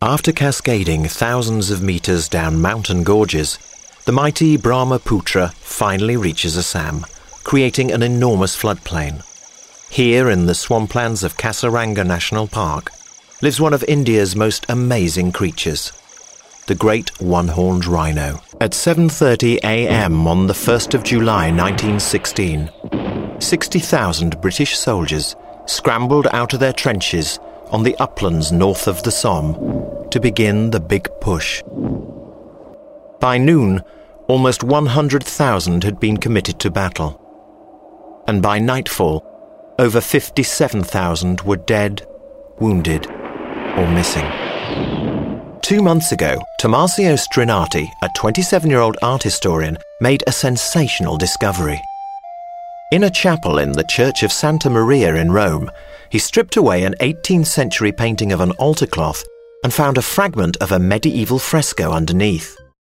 After cascading thousands of meters down mountain gorges, the mighty Brahmaputra finally reaches Assam, creating an enormous floodplain. Here, in the swamplands of Kasaranga National Park, lives one of India's most amazing creatures, the great one-horned rhino. At 7:30 a.m. on the 1st of July 1916, 60,000 British soldiers scrambled out of their trenches on the uplands north of the Somme to begin the Big Push. By noon, almost 100,000 had been committed to battle, and by nightfall, over 57,000 were dead, wounded, or missing. 2 months ago, Tommasio Strinati, a 27-year-old art historian, made a sensational discovery. In a chapel in the Church of Santa Maria in Rome, he stripped away an 18th century painting of an altar cloth and found a fragment of a medieval fresco underneath.